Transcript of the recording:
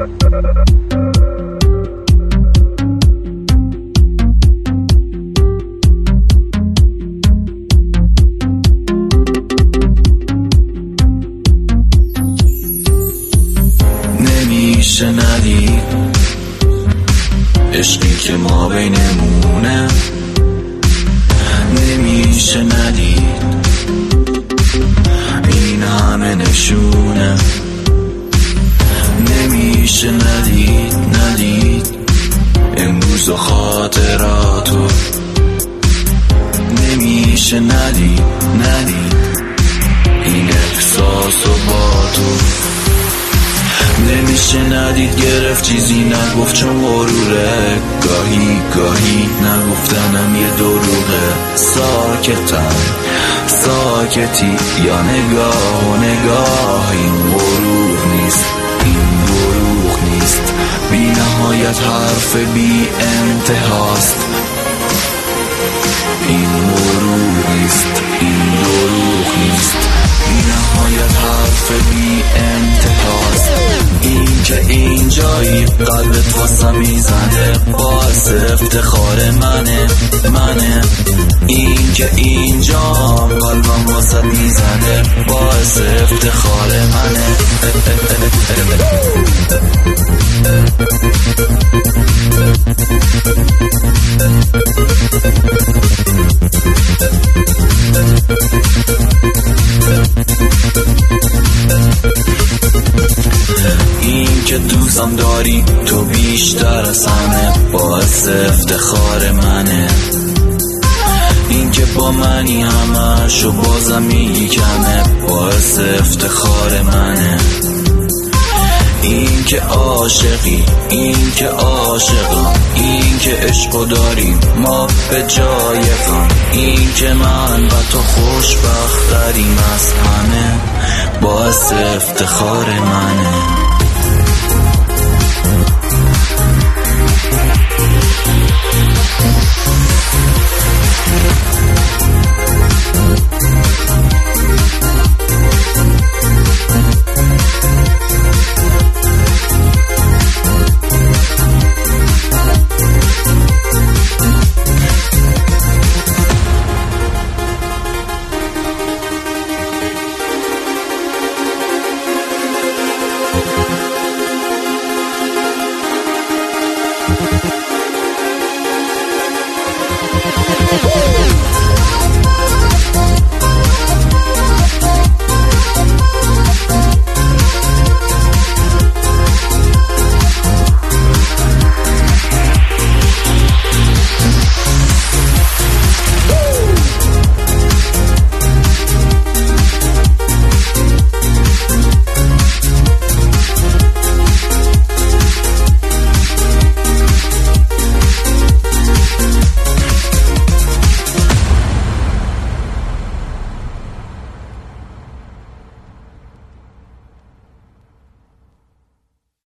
نمیشه ندید عشقی که ما بینمونه، نمیشه ندید این همه نشونه، نمیشه ندید امروز و خاطراتو، نمیشه ندید این احساس و با تو، نمیشه ندید گرفت چیزی نگفت چون غروره، گاهی نگفتنم یه دروغه، ساکتی یا نگاه و نگاه، این غرور نیست بی نهایت حرف بی انتهاست، این غرور نیست این دروغ نیست، بی نهایت حرف بی انتهاست، این که اینجایی قلبت واسم میزنه باعث افتخار منه، این که اینجام قلبم واسه میزنه باعث افتخار منه. این که دوستم داری تو بیشتر از همه باعث افتخار منه، این که با منی همشو بازم میگی کمه باعث افتخار منه، این که عاشقی، این که عاشقم، این که عشقو داریم ما به جای غم، این که من و تو خوشبختریم از همه باعث افتخار منه.